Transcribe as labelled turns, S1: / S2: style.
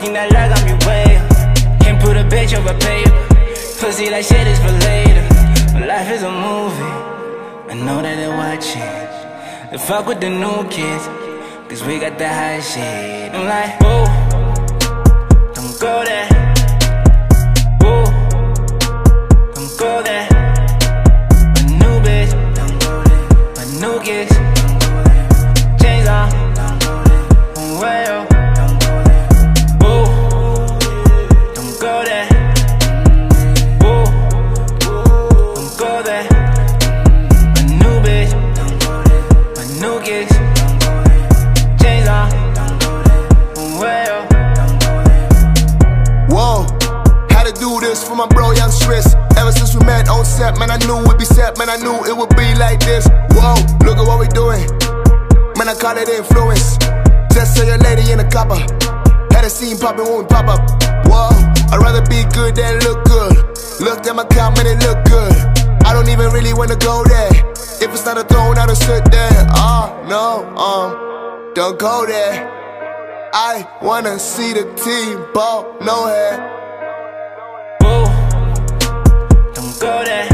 S1: think that love got me way up. Can't put a bitch over paper. Pussy like shit is for later. My life is a movie, I know that they're watching. They fuck with the new kids, cause we got the high shit. I'm like, whoa, don't go there. Whoa, don't go there. My new bitch, don't go there. My new kids, don't go there. Chains on, don't go there. One way up, don't go there. Whoa, don't go there. Whoa, don't go there. My new bitch, don't go there. My new kids, don't go there. Chains on, don't go there. One way up, don't go there.
S2: Whoa, had to do this for my bro Young Striss. Ever since we met on set, man, I knew we'd be set. Man, I knew it would be like this. Whoa, look at what we doing. Man, I call it influence. Just say a lady in a copper. Had a scene popping when we pop up. Whoa, I'd rather be good than look good. Looked at my count, man, it look good. I don't even really wanna go there. If it's not a throne, I don't sit there. No, don't go there. I wanna see the team ball, no head.
S1: Whoa, don't go there.